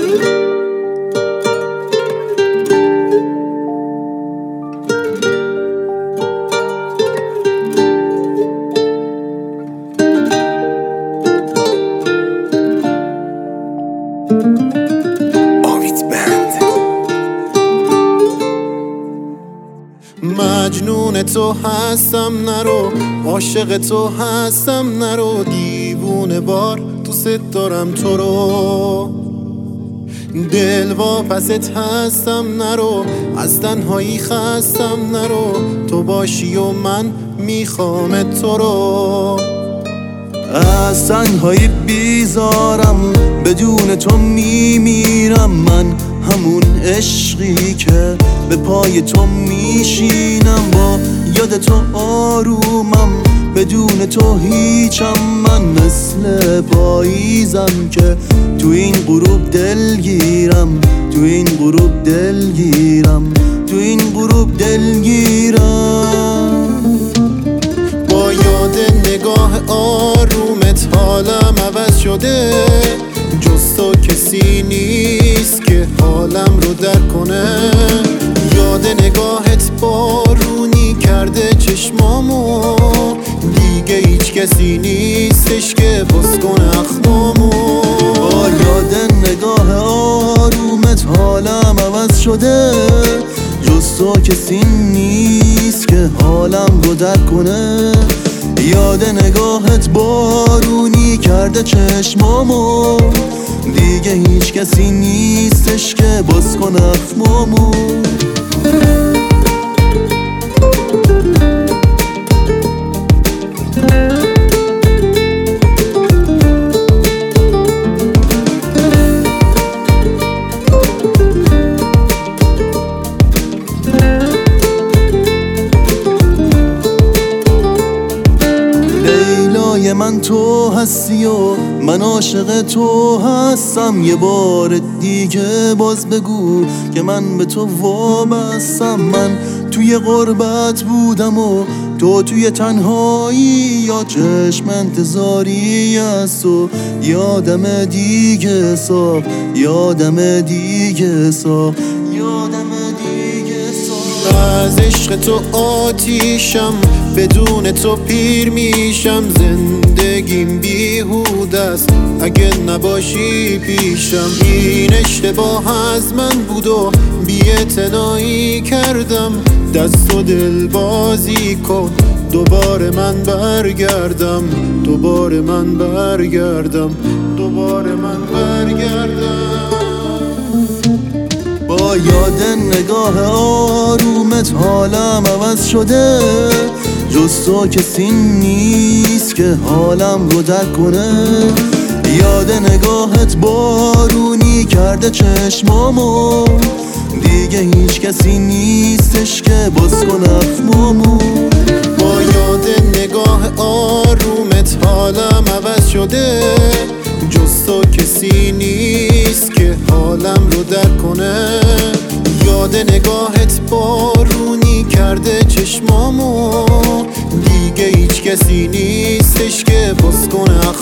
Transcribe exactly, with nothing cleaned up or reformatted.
مجنون تو هستم نرو، عاشق تو هستم نرو، دیوونه بار دوست دارم تو رو، دل واپست هستم نرو، از تنهایی خستم نرو، تو باشی و من میخوام تو رو. از تنهایی بیزارم، بدون تو میمیرم، من همون عشقی که به پای تو میشینم، با یاد تو آرومم، بدون تو هیچم، من مثل پاییزم که تو این غروب دلگیرم، تو این غروب دلگیرم، تو این غروب دلگیرم. با یاد نگاه آرومت حالم عوض شده، جز تو کسی نیست که حالم رو درک کنه، یاد نگاهت بارونی کرده چشمامو، دیگه هیچ کسی نیستش که باز کنه اخمامو. با یاد نگاه آرومت حالم عوض شده، جز تو کسی نیست که حالم رو درک کنه، یاد نگاهت بارونی کرده چشمامو، دیگه هیچ کسی نیستش که باز کنه اخمامو. من تو هستی و من عاشق تو هستم، یه بار دیگه باز بگو که من به تو وابستم، من توی غربت بودم و تو توی تنهایی، یا چشم انتظاری است و یادم دیگه ساخت، یادم دیگه ساخت، یادم دیگه ساخت. از عشق تو آتیشم، بدون تو پیر میشم، زندگیم بیهوده است اگه نباشی پیشم، این اشتباه از من بود و بی‌اعتنایی کردم، دست و دل بازی کن دوباره من برگردم، دوباره من برگردم، دوباره من برگردم. با یاد نگاه آرومت حالم عوض شده، جز تو کسی نیست که حالم رو درک کنه، یاد نگاهت بارونی کرده چشمامو، دیگه هیچ کسی نیستش که باز کنه اخمامو. با یاد نگاه آرومت حالم عوض شده، جز تو کسی نیست که حالم رو درک کنه، یاد نگاهت بارونی کرده چشمامو، دیگه هیچ کسی نیستش که باز کنه